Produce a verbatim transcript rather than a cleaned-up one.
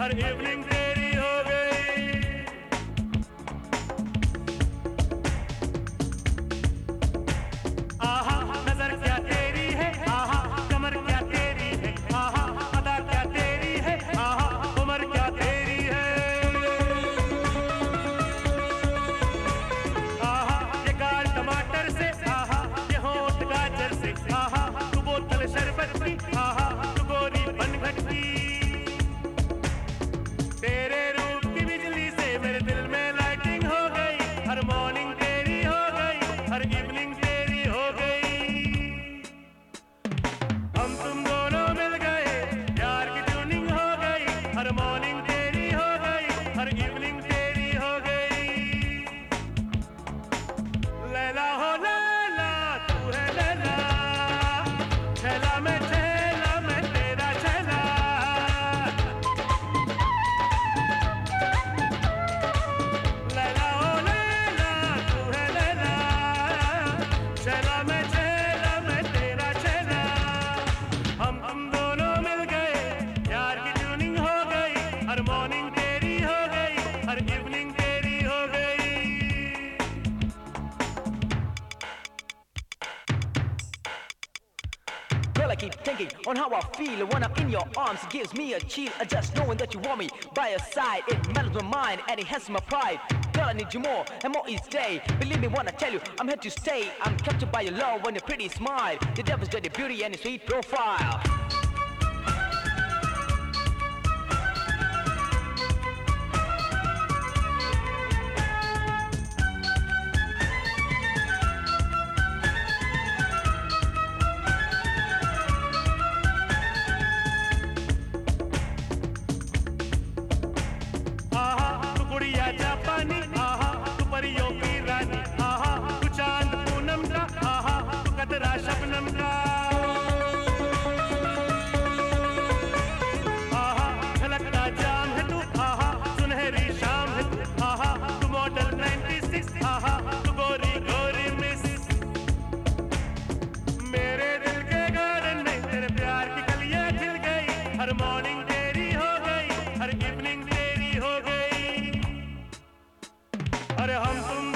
हर evening तेरी हो गई। आहा नजर क्या तेरी है, आहा कमर क्या तेरी है, आहा अदा क्या तेरी है, आहा उम्र क्या तेरी है। आहा ये गाल टमाटर से, आहा ये होंठ गाजर से, आहा तू बोतल शरबत की, आहा तू गोरी बनघट की। तेरे रूप की बिजली से मेरे दिल में लाइटिंग हो गई, हर मॉर्निंग तेरी हो गई, हर इवनिंग तेरी हो गई। हम तुम दोनों मिल गए, प्यार की ट्यूनिंग हो गई, हर मॉर्निंग तेरी हो गई, हर इवनिंग तेरी हो गई। लैला हो लैला तू है लैला, छैला मैं छैला मैं तेरा छैला। लैला हो लैला तू है लैला, छैला मैं छैला मैं तेरा छैला। हम हम दोनों मिल गए, प्यार की ट्यूनिंग हो गई, हर मॉर्निंग तेरी हो गई, हर इवनिंग तेरी हो गई। Girl, I keep thinking on how I feel when I'm in your arms. It gives me a chill, uh, just knowing that you want me by your side. It mellows my mind and it has my pride. Girl, I need you more and more each day. Believe me when I tell you, I'm here to stay. I'm captured by your love and your pretty smile, your devastating beauty and your sweet profile. आहा तू गुड़िया जापानी, आहा तू परियों की रानी, आहा तू चांद पूनम का, आहा तू कतरा शबनम का। आहा झलकता जाम है तू, आहा सुनहरी शाम है तू, आहा तू मॉडल नाइंटी सिक्स, आहा तू गोरी गोरी मिस। मेरे दिल के गार्डन में तेरे प्यार की कलियां खिल गई, हर मॉर्निंग तेरी हो गई, हर इवनिंग तेरी हो गई। अरे हम तुम